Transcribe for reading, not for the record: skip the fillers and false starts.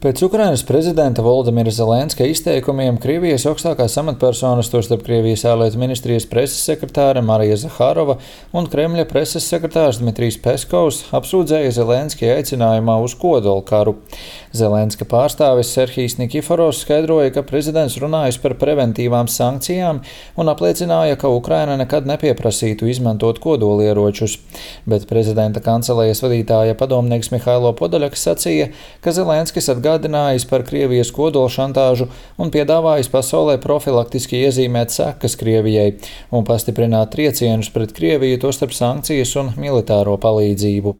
Pēc Ukrainas prezidenta Volodimira Zelenska izteikumiem Krievijas augstākās amatpersonas, tostarp Krievijas ārlietu ministrijas preses sekretāre Marija Zaharova un Kremļa preses sekretārs Dmitrijs Peskovs apsūdzēja Zelenski aicinājumā uz kodolkaru. Zelenska pārstāvis Serhijs Nikiforovs skaidroja, ka prezidents runājis par preventīvām sankcijām un apliecināja, ka Ukraina nekad nepieprasītu izmantot kodolieročus. Bet prezidenta kancelējas vadītāja padomnieks Mihailo Podoļaks sacīja, ka Zelenskis atgādinājis par Krievijas kodolšantāžu un piedāvājis pasaulē profilaktiski iezīmēt sekas Krievijai un pastiprināt triecienus pret Krieviju, tostarp sankcijas un militāro palīdzību.